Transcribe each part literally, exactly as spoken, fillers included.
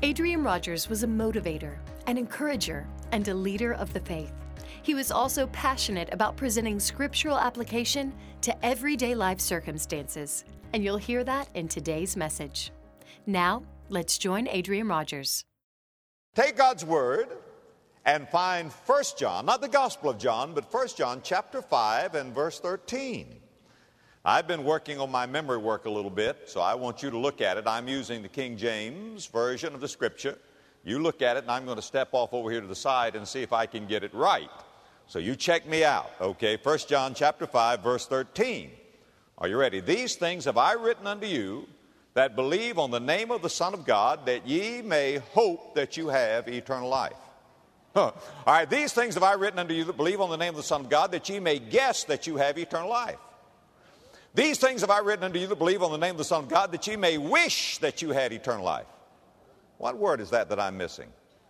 Adrian Rogers was a motivator, an encourager, and a leader of the faith. He was also passionate about presenting scriptural application to everyday life circumstances, and you'll hear that in today's message. Now, let's join Adrian Rogers. Take God's Word and find First John, not the Gospel of John, but First John chapter five and verse thirteen. I've been working on my memory work a little bit, so I want you to look at it. I'm using the King James Version of the Scripture. You look at it, and I'm going to step off over here to the side and see if I can get it right. So you check me out, okay? First John chapter five, verse thirteen. Are you ready? These things have I written unto you that believe on the name of the Son of God, that ye may hope that you have eternal life. Huh. All right, these things have I written unto you that believe on the name of the Son of God, that ye may guess that you have eternal life. These things have I written unto you that believe on the name of the Son of God, that ye may wish that you had eternal life. What word is that that I'm missing?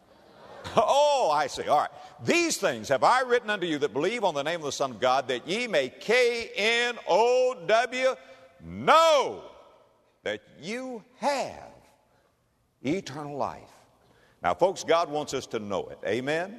Oh, I see. All right. These things have I written unto you that believe on the name of the Son of God, that ye may K N O W, know that you have eternal life. Now, folks, God wants us to know it. Amen?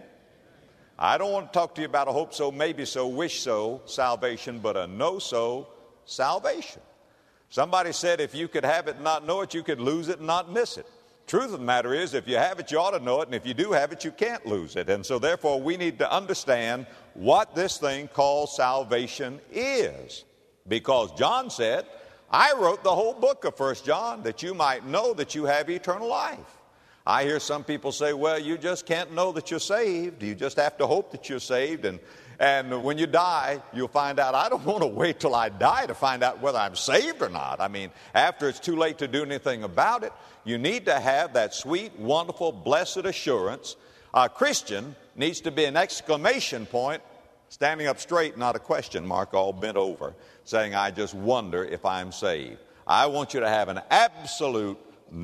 I don't want to talk to you about a hope so, maybe so, wish so salvation, but a know so salvation. Somebody said if you could have it and not know it, you could lose it and not miss it. Truth of the matter is, if you have it, you ought to know it, and if you do have it, you can't lose it. And so therefore, we need to understand what this thing called salvation is. Because John said, I wrote the whole book of First John that you might know that you have eternal life. I hear some people say, well, you just can't know that you're saved. You just have to hope that you're saved. And, and when you die, you'll find out. I don't want to wait till I die to find out whether I'm saved or not. I mean, after it's too late to do anything about it, you need to have that sweet, wonderful, blessed assurance. A Christian needs to be an exclamation point, standing up straight, not a question mark, all bent over, saying, I just wonder if I'm saved. I want you to have an absolute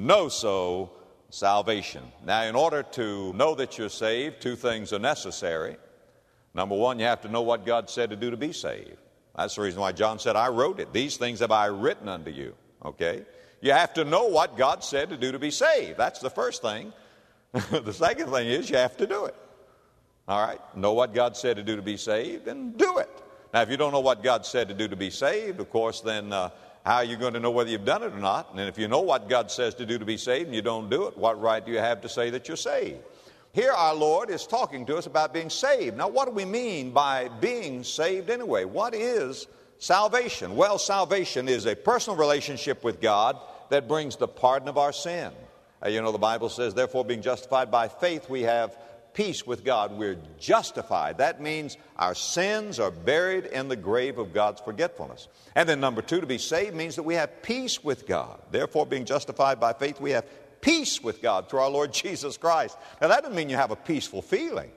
know-so salvation. Now, in order to know that you're saved, two things are necessary. Number one, you have to know what God said to do to be saved. That's the reason why John said, I wrote it. These things have I written unto you. Okay? You have to know what God said to do to be saved. That's the first thing. The second thing is you have to do it. All right? Know what God said to do to be saved and do it. Now, if you don't know what God said to do to be saved, of course, then uh, how are you going to know whether you've done it or not? And if you know what God says to do to be saved and you don't do it, what right do you have to say that you're saved? Here our Lord is talking to us about being saved. Now, what do we mean by being saved anyway? What is salvation? Well, salvation is a personal relationship with God that brings the pardon of our sin. Uh, you know, the Bible says, therefore, being justified by faith, we have peace with God. We're justified. That means our sins are buried in the grave of God's forgetfulness. And then number two, to be saved means that we have peace with God. Therefore, being justified by faith, we have peace with God through our Lord Jesus Christ. Now, that doesn't mean you have a peaceful feeling.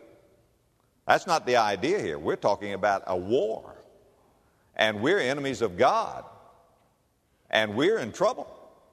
That's not the idea here. We're talking about a war. And we're enemies of God. And we're in trouble.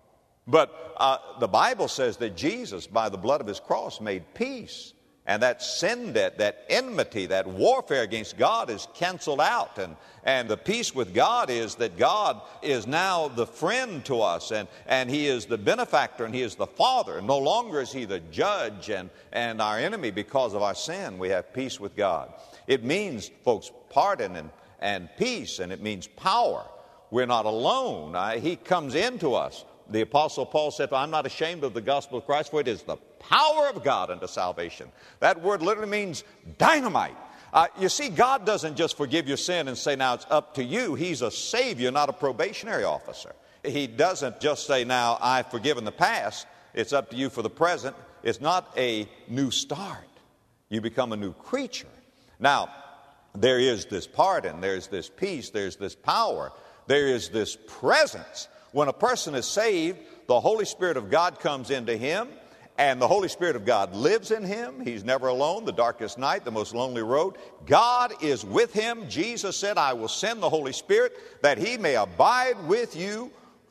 But uh, the Bible says that Jesus, by the blood of his cross, made peace. And that sin debt, that enmity, that warfare against God is canceled out. And, and the peace with God is that God is now the friend to us. And, and he is the benefactor and he is the father. No longer is he the judge and, and our enemy because of our sin. We have peace with God. It means, folks, pardon and, and peace, and it means power. We're not alone. Uh, he comes into us. The Apostle Paul said, I'm not ashamed of the gospel of Christ, for it is the power of God unto salvation. That word literally means dynamite. Uh, you see, God doesn't just forgive your sin and say, now it's up to you. He's a savior, not a probationary officer. He doesn't just say, now I've forgiven the past. It's up to you for the present. It's not a new start. You become a new creature. Now, there is this pardon. There's this peace. There's this power. There is this presence. When a person is saved, the Holy Spirit of God comes into him, and the Holy Spirit of God lives in him. He's never alone, the darkest night, the most lonely road. God is with him. Jesus said, I will send the Holy Spirit that he may abide with you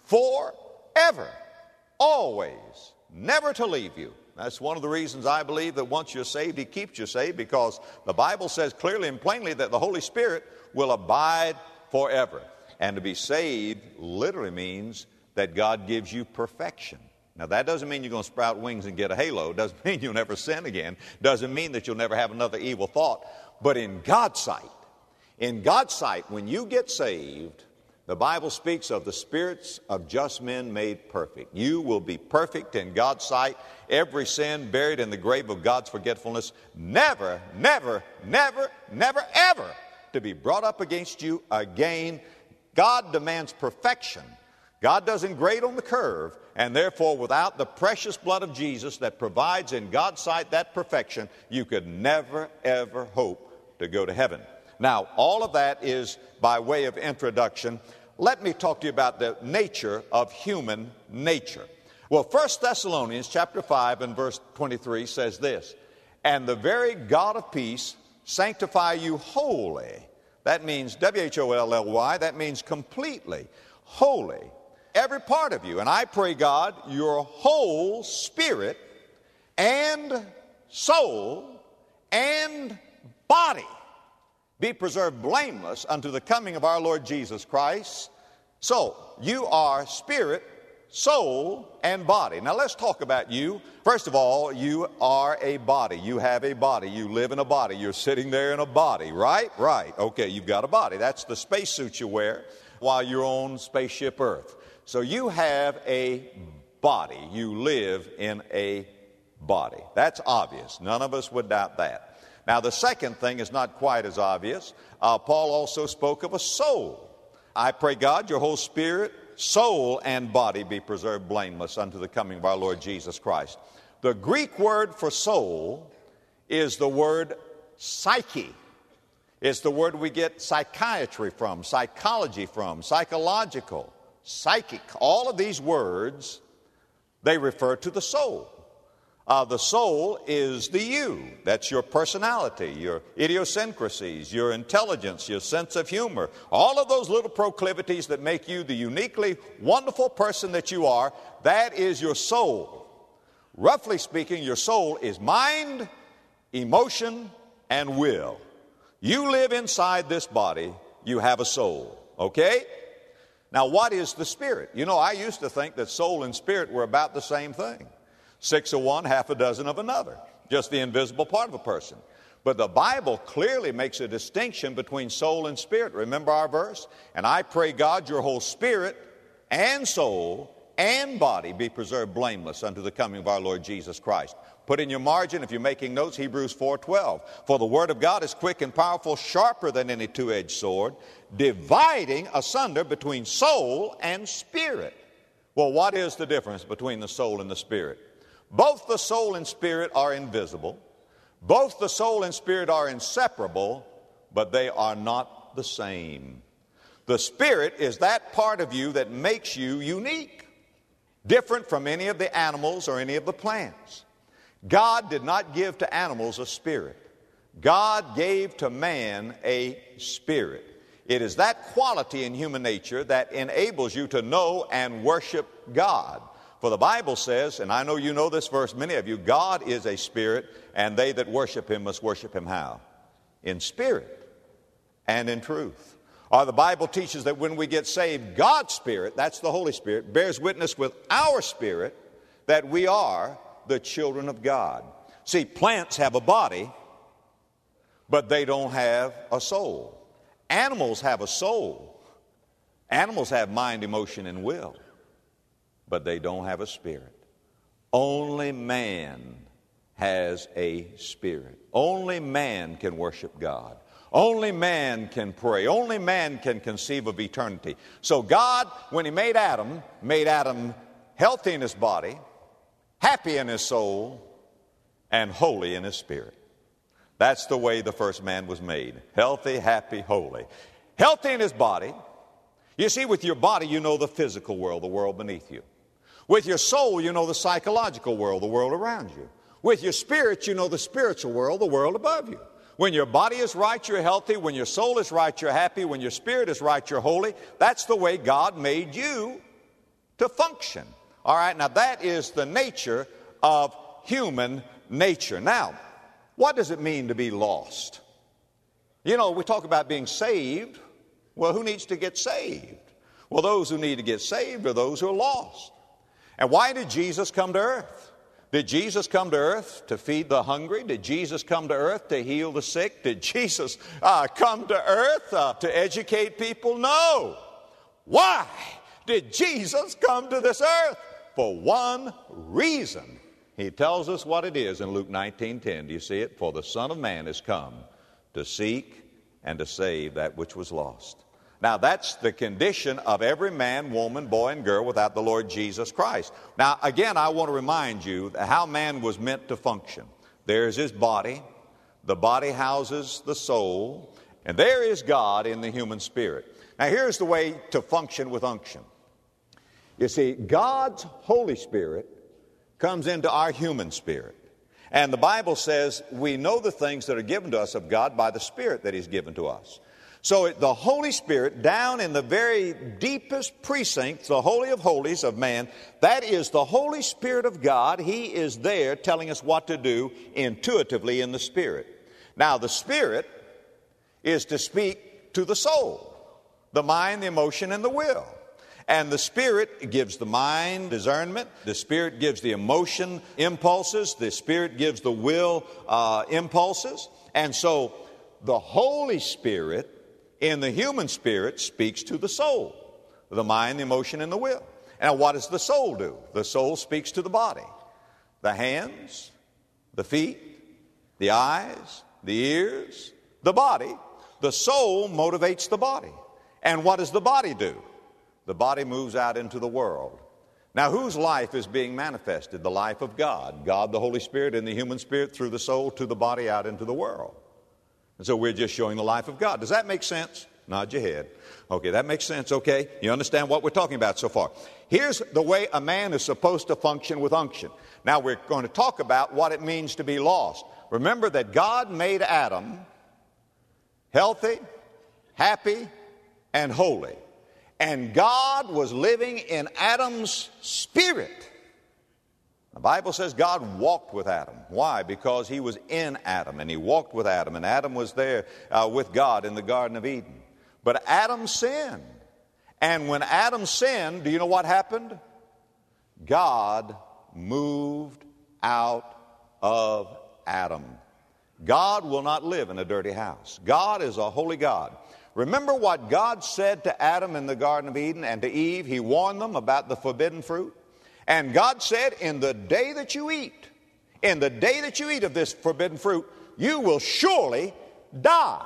forever, always, never to leave you. That's one of the reasons I believe that once you're saved, he keeps you saved, because the Bible says clearly and plainly that the Holy Spirit will abide forever. And to be saved literally means that God gives you perfection. Now, that doesn't mean you're going to sprout wings and get a halo. It doesn't mean you'll never sin again. Doesn't mean that you'll never have another evil thought. But in God's sight, in God's sight, when you get saved, the Bible speaks of the spirits of just men made perfect. You will be perfect in God's sight. Every sin buried in the grave of God's forgetfulness, never, never, never, never, ever to be brought up against you again. God demands perfection. God doesn't grade on the curve, and therefore without the precious blood of Jesus that provides in God's sight that perfection, you could never, ever hope to go to heaven. Now, all of that is by way of introduction. Let me talk to you about the nature of human nature. Well, First Thessalonians chapter five and verse twenty-three says this, "And the very God of peace sanctify you wholly." That means W H O L L Y, that means completely, wholly. Every part of you. And I pray, God, your whole spirit and soul and body be preserved blameless unto the coming of our Lord Jesus Christ. So, you are spirit, soul, and body. Now, let's talk about you. First of all, you are a body. You have a body. You live in a body. You're sitting there in a body, right? Right. Okay, you've got a body. That's the spacesuit you wear while you're on spaceship Earth. So you have a body. You live in a body. That's obvious. None of us would doubt that. Now, the second thing is not quite as obvious. Uh, Paul also spoke of a soul. I pray, God, your whole spirit, soul, and body be preserved blameless unto the coming of our Lord Jesus Christ. The Greek word for soul is the word psyche. It's the word we get psychiatry from, psychology from, psychological, psychic. All of these words, they refer to the soul. Uh, the soul is the you. That's your personality, your idiosyncrasies, your intelligence, your sense of humor. All of those little proclivities that make you the uniquely wonderful person that you are, that is your soul. Roughly speaking, your soul is mind, emotion, and will. You live inside this body, you have a soul, okay? Now, what is the spirit? You know, I used to think that soul and spirit were about the same thing. Six of one, half a dozen of another. Just the invisible part of a person. But the Bible clearly makes a distinction between soul and spirit. Remember our verse? And I pray, God, your whole spirit and soul and body be preserved blameless unto the coming of our Lord Jesus Christ. Put in your margin, if you're making notes, Hebrews four twelve. For the word of God is quick and powerful, sharper than any two-edged sword, dividing asunder between soul and spirit. Well, what is the difference between the soul and the spirit? Both the soul and spirit are invisible. Both the soul and spirit are inseparable, but they are not the same. The spirit is that part of you that makes you unique, different from any of the animals or any of the plants. God did not give to animals a spirit. God gave to man a spirit. It is that quality in human nature that enables you to know and worship God. For the Bible says, and I know you know this verse, many of you, God is a spirit, and they that worship him must worship him how? In spirit and in truth. Or the Bible teaches that when we get saved, God's Spirit, that's the Holy Spirit, bears witness with our spirit that we are the children of God. See, plants have a body, but they don't have a soul. Animals have a soul. Animals have mind, emotion, and will, but they don't have a spirit. Only man has a spirit. Only man can worship God. Only man can pray. Only man can conceive of eternity. So God, when he made Adam, made Adam healthy in his body, happy in his soul, and holy in his spirit. That's the way the first man was made. Healthy, happy, holy. Healthy in his body. You see, with your body, you know the physical world, the world beneath you. With your soul, you know the psychological world, the world around you. With your spirit, you know the spiritual world, the world above you. When your body is right, you're healthy. When your soul is right, you're happy. When your spirit is right, you're holy. That's the way God made you to function. All right, now that is the nature of human nature. Now, what does it mean to be lost? You know, we talk about being saved. Well, who needs to get saved? Well, those who need to get saved are those who are lost. And why did Jesus come to earth? Did Jesus come to earth to feed the hungry? Did Jesus come to earth to heal the sick? Did Jesus uh, come to earth uh, to educate people? No. Why did Jesus come to this earth? For one reason. He tells us what it is in Luke nineteen ten. Do you see it? For the Son of Man is come to seek and to save that which was lost. Now, that's the condition of every man, woman, boy, and girl without the Lord Jesus Christ. Now, again, I want to remind you how man was meant to function. There's his body. The body houses the soul. And there is God in the human spirit. Now, here's the way to function with unction. You see, God's Holy Spirit comes into our human spirit. And the Bible says we know the things that are given to us of God by the Spirit that He's given to us. So it, the Holy Spirit, down in the very deepest precincts, the Holy of Holies of man, that is the Holy Spirit of God. He is there telling us what to do intuitively in the Spirit. Now, the Spirit is to speak to the soul, the mind, the emotion, and the will. And the Spirit gives the mind discernment. The Spirit gives the emotion impulses. The Spirit gives the will uh, impulses. And so the Holy Spirit in the human spirit speaks to the soul, the mind, the emotion, and the will. And what does the soul do? The soul speaks to the body, the hands, the feet, the eyes, the ears, the body. The soul motivates the body. And what does the body do? The body moves out into the world. Now, whose life is being manifested? The life of God. God, the Holy Spirit, in the human spirit, through the soul to the body out into the world. And so we're just showing the life of God. Does that make sense? Nod your head. Okay, that makes sense, okay? You understand what we're talking about so far. Here's the way a man is supposed to function with unction. Now we're going to talk about what it means to be lost. Remember that God made Adam healthy, happy, and holy. And God was living in Adam's spirit. The Bible says God walked with Adam. Why? Because he was in Adam, and he walked with Adam, and Adam was there uh, with God in the Garden of Eden. But Adam sinned. And when Adam sinned, do you know what happened? God moved out of Adam. God will not live in a dirty house. God is a holy God. Remember what God said to Adam in the Garden of Eden and to Eve? He warned them about the forbidden fruit. And God said, in the day that you eat, in the day that you eat of this forbidden fruit, you will surely die.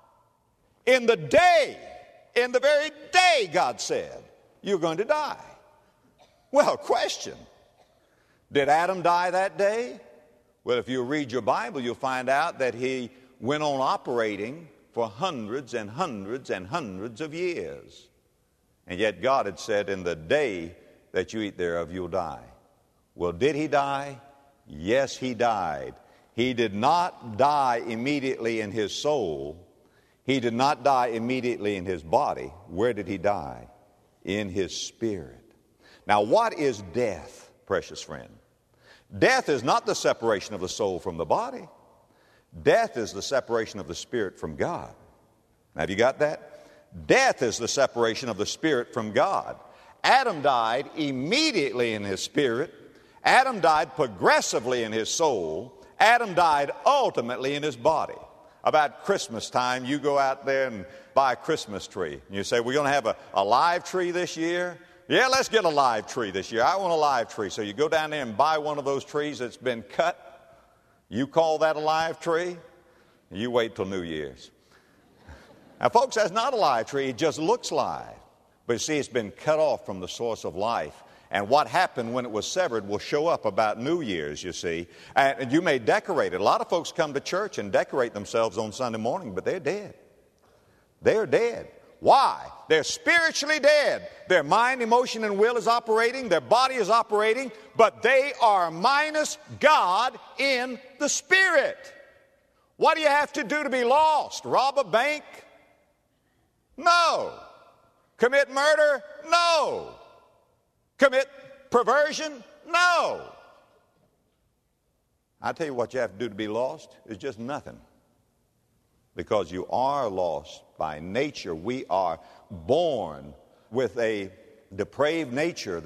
In the day, in the very day, God said, you're going to die. Well, question, did Adam die that day? Well, if you read your Bible, you'll find out that he went on operating for hundreds and hundreds and hundreds of years. And yet God had said, in the day that you eat thereof, you'll die. Well, did he die? Yes, he died. He did not die immediately in his soul. He did not die immediately in his body. Where did he die? In his spirit. Now, what is death, precious friend? Death is not the separation of the soul from the body. Death is the separation of the spirit from God. Now, have you got that? Death is the separation of the spirit from God. Adam died immediately in his spirit. Adam died progressively in his soul. Adam died ultimately in his body. About Christmas time, you go out there and buy a Christmas tree. And you say, we're going to have a, a live tree this year? Yeah, let's get a live tree this year. I want a live tree. So you go down there and buy one of those trees that's been cut. You call that a live tree? You wait till New Year's. Now, folks, that's not a live tree. It just looks live. But you see, it's been cut off from the source of life. And what happened when it was severed will show up about New Year's, you see. And you may decorate it. A lot of folks come to church and decorate themselves on Sunday morning, but they're dead. They're dead. Why? They're spiritually dead. Their mind, emotion, and will is operating. Their body is operating. But they are minus God in the spirit. What do you have to do to be lost? Rob a bank? No. Commit murder? No. Commit perversion? No. I tell you what you have to do to be lost is just nothing. Because you are lost by nature. We are born with a depraved nature. The,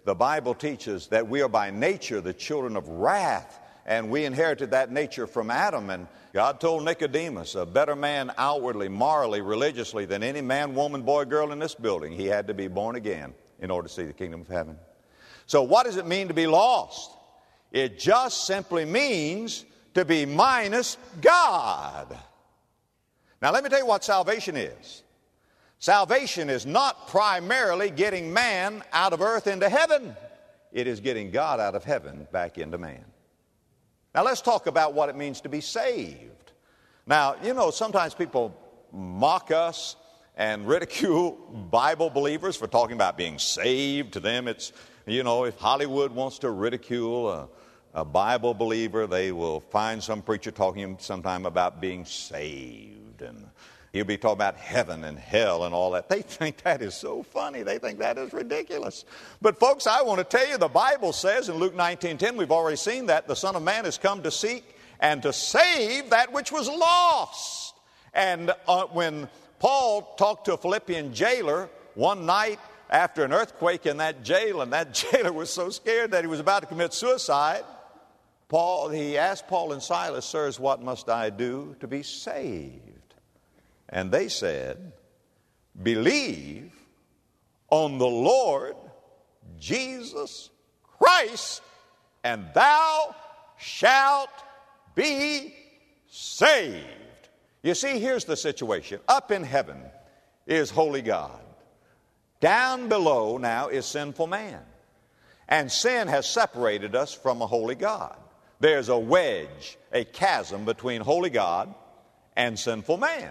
the Bible teaches that we are by nature the children of wrath, and we inherited that nature from Adam. And God told Nicodemus, a better man outwardly, morally, religiously than any man, woman, boy, girl in this building, he had to be born again in order to see the kingdom of heaven. So what does it mean to be lost? It just simply means to be minus God. Now let me tell you what salvation is. Salvation is not primarily getting man out of earth into heaven. It is getting God out of heaven back into man. Now let's talk about what it means to be saved. Now, you know, sometimes people mock us and ridicule Bible believers for talking about being saved. To them it's, you know, if Hollywood wants to ridicule a, a Bible believer, they will find some preacher talking sometime about being saved, and he'll be talking about heaven and hell and all that. They think that is so funny. They think that is ridiculous. But folks, I want to tell you, the Bible says in Luke nineteen ten, we've already seen that, the Son of Man has come to seek and to save that which was lost. And uh, when Paul talked to a Philippian jailer one night after an earthquake in that jail, and that jailer was so scared that he was about to commit suicide, Paul, he asked Paul and Silas, "Sirs, what must I do to be saved?" And they said, "Believe on the Lord Jesus Christ, and thou shalt be saved." You see, here's the situation. Up in heaven is holy God. Down below now is sinful man. And sin has separated us from a holy God. There's a wedge, a chasm between holy God and sinful man.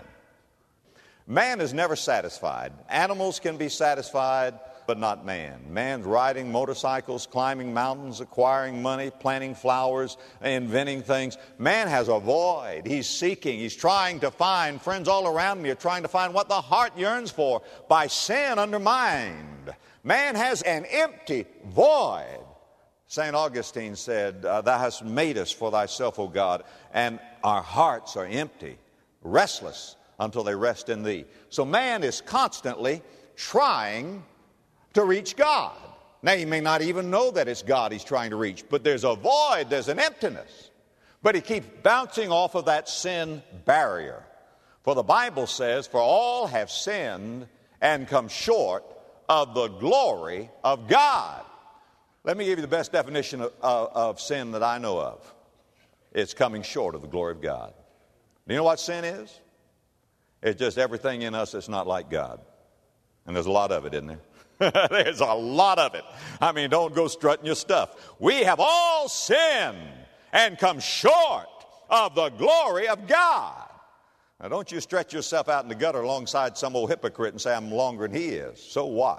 Man is never satisfied. Animals can be satisfied, but not man. Man's riding motorcycles, climbing mountains, acquiring money, planting flowers, inventing things. Man has a void. He's seeking. He's trying to find. Friends all around me are trying to find what the heart yearns for by sin undermined. Man has an empty void. Saint Augustine said, "Thou hast made us for thyself, O God, and our hearts are empty, restless, until they rest in thee." So man is constantly trying to reach God. Now, he may not even know that it's God he's trying to reach, but there's a void, there's an emptiness. But he keeps bouncing off of that sin barrier. For the Bible says, "For all have sinned and come short of the glory of God." Let me give you the best definition of, of, of sin that I know of. It's coming short of the glory of God. Do you know what sin is? It's just everything in us that's not like God. And there's a lot of it, isn't there? There's a lot of it. I mean, don't go strutting your stuff. We have all sinned and come short of the glory of God. Now, don't you stretch yourself out in the gutter alongside some old hypocrite and say, "I'm longer than he is." So what?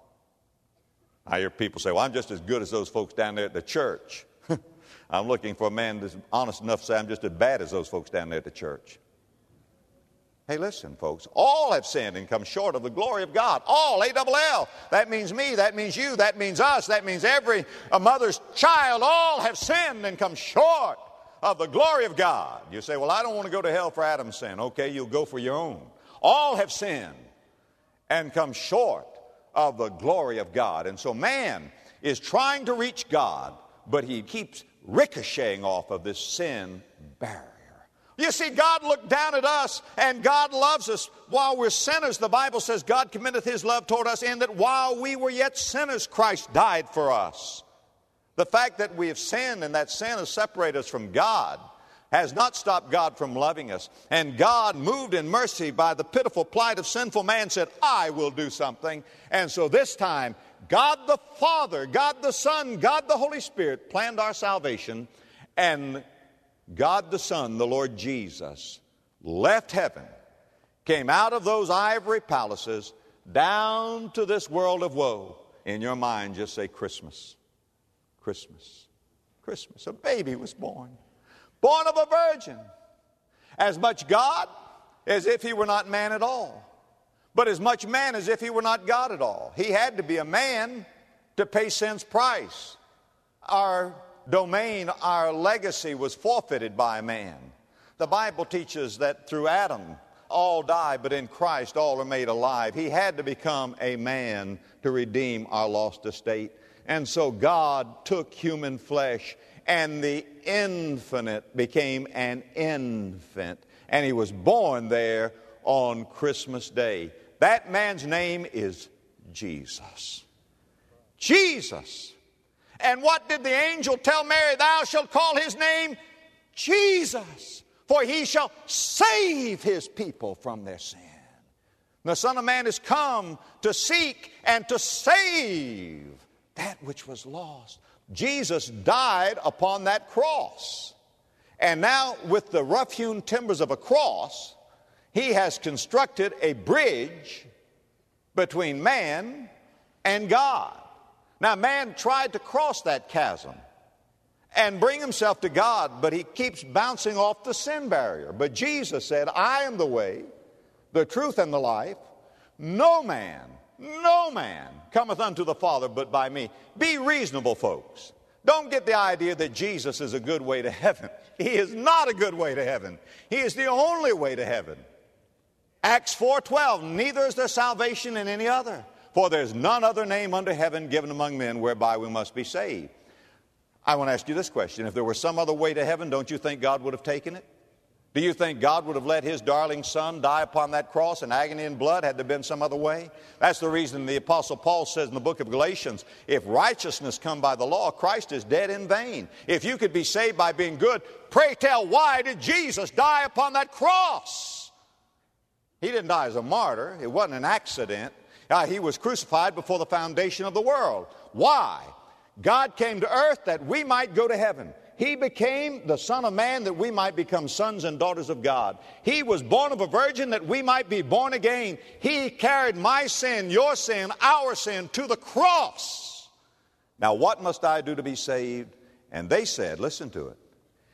I hear people say, "Well, I'm just as good as those folks down there at the church." I'm looking for a man that's honest enough to say, "I'm just as bad as those folks down there at the church." Hey, listen, folks. All have sinned and come short of the glory of God. All, A double L. That means me. That means you. That means us. That means every a mother's child. All have sinned and come short of the glory of God. You say, "Well, I don't want to go to hell for Adam's sin." Okay, you'll go for your own. All have sinned and come short of the glory of God. And so man is trying to reach God, but he keeps ricocheting off of this sin barrier. You see, God looked down at us, and God loves us while we're sinners. The Bible says God committeth his love toward us in that while we were yet sinners, Christ died for us. The fact that we have sinned and that sin has separated us from God has not stopped God from loving us. And God, moved in mercy by the pitiful plight of sinful man, said, "I will do something." And so this time, God the Father, God the Son, God the Holy Spirit planned our salvation, and God the Son, the Lord Jesus, left heaven, came out of those ivory palaces down to this world of woe. In your mind, just say Christmas, Christmas, Christmas. A baby was born, born of a virgin. As much God as if he were not man at all, but as much man as if he were not God at all. He had to be a man to pay sin's price. Our domain, our legacy was forfeited by man. The Bible teaches that through Adam all die, but in Christ all are made alive. He had to become a man to redeem our lost estate. And so God took human flesh, and the infinite became an infant. And he was born there on Christmas Day. That man's name is Jesus. Jesus. And what did the angel tell Mary? Thou shalt call his name Jesus, for he shall save his people from their sin. The Son of Man is come to seek and to save that which was lost. Jesus died upon that cross. And now with the rough-hewn timbers of a cross, he has constructed a bridge between man and God. Now man tried to cross that chasm and bring himself to God, but he keeps bouncing off the sin barrier. But Jesus said, I am the way, the truth, and the life. No man, no man cometh unto the Father but by me. Be reasonable, folks. Don't get the idea that Jesus is a good way to heaven. He is not a good way to heaven. He is the only way to heaven. Acts four twelve, neither is there salvation in any other, for there's none other name under heaven given among men whereby we must be saved. I want to ask you this question. If there were some other way to heaven, don't you think God would have taken it? Do you think God would have let his darling son die upon that cross in agony and blood had there been some other way? That's the reason the Apostle Paul says in the book of Galatians, if righteousness come by the law, Christ is dead in vain. If you could be saved by being good, pray tell, why did Jesus die upon that cross? He didn't die as a martyr. It wasn't an accident. Uh, he was crucified before the foundation of the world. Why? God came to earth that we might go to heaven. He became the Son of Man that we might become sons and daughters of God. He was born of a virgin that we might be born again. He carried my sin, your sin, our sin to the cross. Now what must I do to be saved? And they said, listen to it,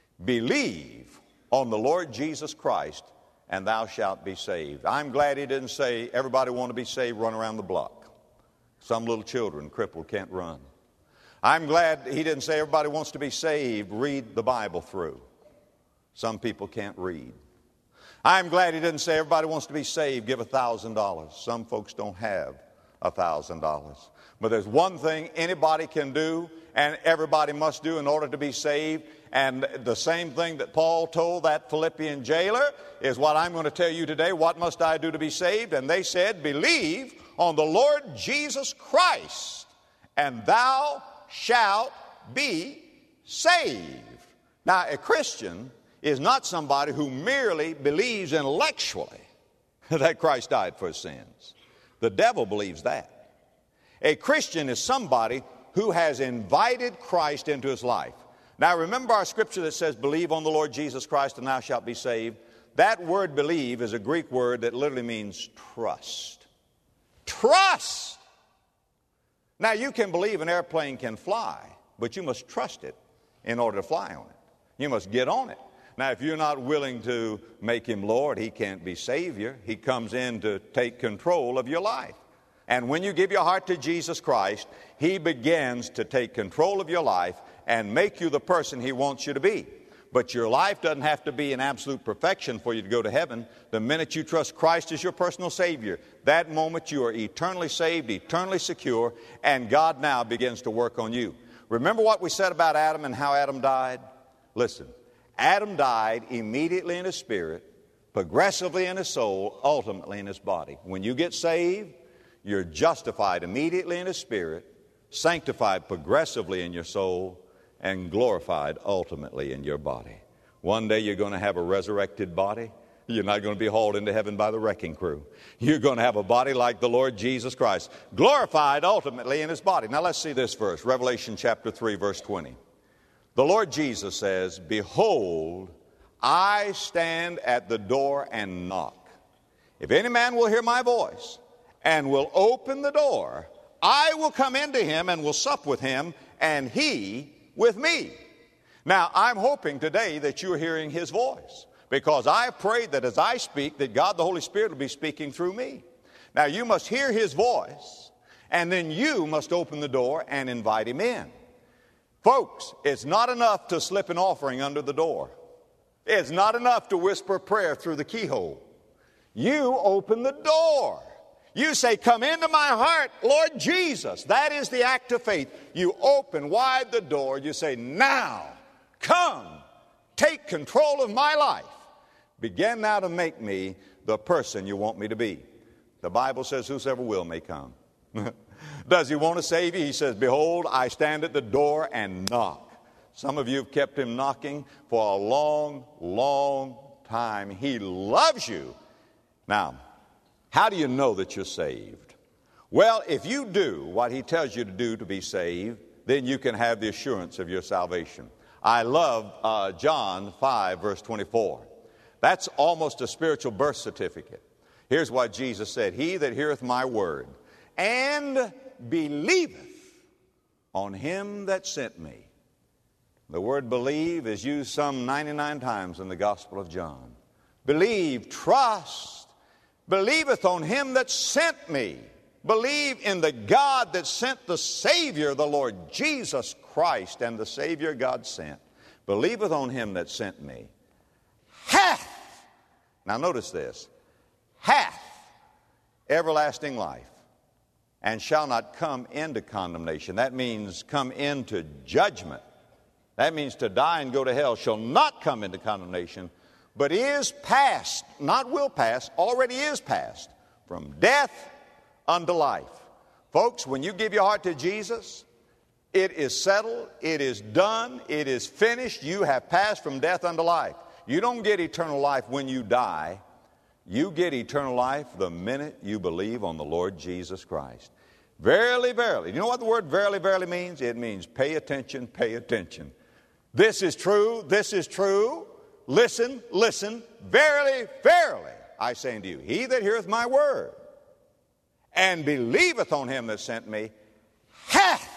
believe on the Lord Jesus Christ and thou shalt be saved. I'm glad he didn't say everybody want to be saved, run around the block. Some little children, crippled, can't run. I'm glad he didn't say everybody wants to be saved, read the Bible through. Some people can't read. I'm glad he didn't say everybody wants to be saved, give a thousand dollars. Some folks don't have a thousand dollars. But there's one thing anybody can do and everybody must do in order to be saved. And the same thing that Paul told that Philippian jailer is what I'm going to tell you today. What must I do to be saved? And they said, believe on the Lord Jesus Christ, and thou shalt be saved. Now, a Christian is not somebody who merely believes intellectually that Christ died for his sins. The devil believes that. A Christian is somebody who has invited Christ into his life. Now, remember our scripture that says, believe on the Lord Jesus Christ and thou shalt be saved. That word believe is a Greek word that literally means trust. Trust! Now, you can believe an airplane can fly, but you must trust it in order to fly on it. You must get on it. Now, if you're not willing to make him Lord, he can't be Savior. He comes in to take control of your life. And when you give your heart to Jesus Christ, he begins to take control of your life and make you the person he wants you to be. But your life doesn't have to be in absolute perfection for you to go to heaven. The minute you trust Christ as your personal Savior, that moment you are eternally saved, eternally secure, and God now begins to work on you. Remember what we said about Adam and how Adam died? Listen, Adam died immediately in his spirit, progressively in his soul, ultimately in his body. When you get saved, you're justified immediately in his spirit, sanctified progressively in your soul, and glorified ultimately in your body. One day you're going to have a resurrected body. You're not going to be hauled into heaven by the wrecking crew. You're going to have a body like the Lord Jesus Christ, glorified ultimately in his body. Now let's see this verse, Revelation chapter three, verse twenty. The Lord Jesus says, behold, I stand at the door and knock. If any man will hear my voice and will open the door, I will come into him and will sup with him, and he with me. Now, I'm hoping today that you're hearing his voice, because I prayed that as I speak, that God the Holy Spirit will be speaking through me. Now, you must hear his voice, and then you must open the door and invite him in. Folks, it's not enough to slip an offering under the door. It's not enough to whisper a prayer through the keyhole. You open the door. You say, come into my heart, Lord Jesus. That is the act of faith. You open wide the door. You say, now, come, take control of my life. Begin now to make me the person you want me to be. The Bible says, whosoever will may come. Does he want to save you? He says, behold, I stand at the door and knock. Some of you have kept him knocking for a long, long time. He loves you. Now, how do you know that you're saved? Well, if you do what he tells you to do to be saved, then you can have the assurance of your salvation. I love uh, John five, verse twenty-four. That's almost a spiritual birth certificate. Here's what Jesus said, he that heareth my word and believeth on him that sent me. The word believe is used some ninety-nine times in the Gospel of John. Believe, trust, believeth on him that sent me. Believe in the God that sent the Savior, the Lord Jesus Christ, and the Savior God sent. Believeth on him that sent me. Hath, now notice this, hath everlasting life, and shall not come into condemnation. That means come into judgment. That means to die and go to hell. Shall not come into condemnation, but is passed, not will pass, already is passed, from death unto life. Folks, when you give your heart to Jesus, it is settled, it is done, it is finished. You have passed from death unto life. You don't get eternal life when you die. You get eternal life the minute you believe on the Lord Jesus Christ. Verily, verily. You know what the word verily, verily means? It means pay attention, pay attention. This is true, this is true. Listen, listen. Verily, verily, I say unto you, he that heareth my word and believeth on him that sent me hath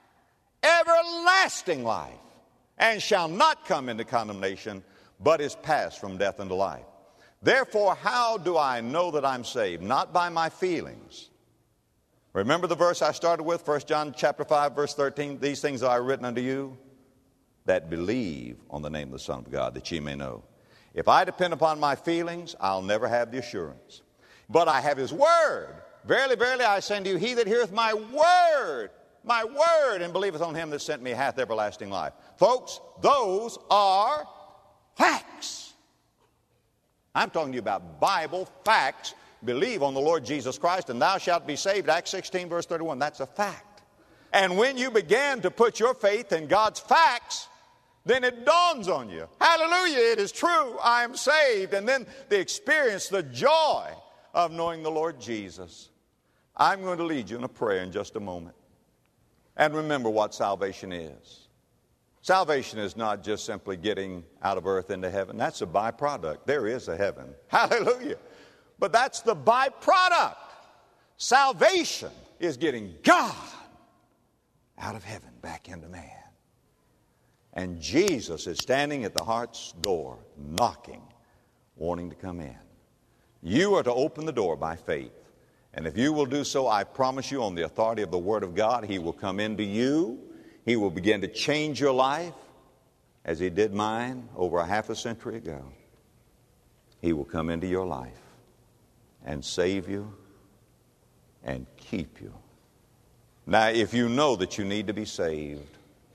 everlasting life, and shall not come into condemnation, but is passed from death unto life. Therefore, how do I know that I'm saved? Not by my feelings. Remember the verse I started with, First John chapter five, verse thirteen, these things have I written unto you that believe on the name of the Son of God, that ye may know. If I depend upon my feelings, I'll never have the assurance. But I have his word. Verily, verily, I say unto you, he that heareth my word, my word, and believeth on him that sent me hath everlasting life. Folks, those are facts. I'm talking to you about Bible facts. Believe on the Lord Jesus Christ, and thou shalt be saved. Acts sixteen, verse thirty-one. That's a fact. And when you begin to put your faith in God's facts, then it dawns on you. Hallelujah, it is true. I am saved. And then they experience the joy of knowing the Lord Jesus. I'm going to lead you in a prayer in just a moment. And remember what salvation is. Salvation is not just simply getting out of earth into heaven. That's a byproduct. There is a heaven. Hallelujah. But that's the byproduct. Salvation is getting God out of heaven back into man. And Jesus is standing at the heart's door, knocking, wanting to come in. You are to open the door by faith. And if you will do so, I promise you, on the authority of the Word of God, He will come into you. He will begin to change your life as He did mine over a half a century ago. He will come into your life and save you and keep you. Now, if you know that you need to be saved,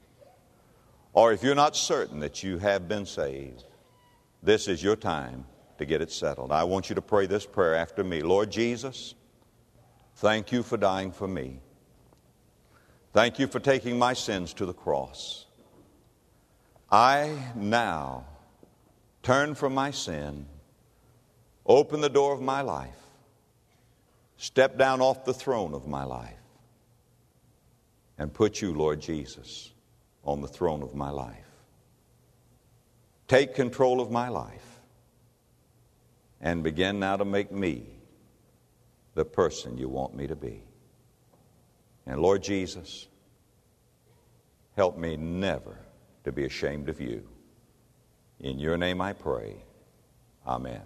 or if you're not certain that you have been saved, this is your time to get it settled. I want you to pray this prayer after me. Lord Jesus, thank you for dying for me. Thank you for taking my sins to the cross. I now turn from my sin, open the door of my life, step down off the throne of my life, and put you, Lord Jesus, on the throne of my life. Take control of my life and begin now to make me the person you want me to be. And Lord Jesus, help me never to be ashamed of you. In your name I pray. Amen.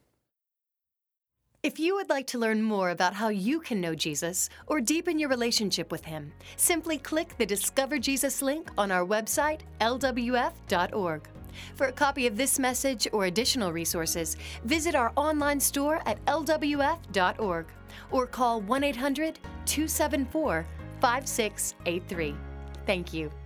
If you would like to learn more about how you can know Jesus or deepen your relationship with Him, simply click the Discover Jesus link on our website, L W F dot org. For a copy of this message or additional resources, visit our online store at L W F dot org or call one eight hundred, two seven four, five six eight three. Thank you.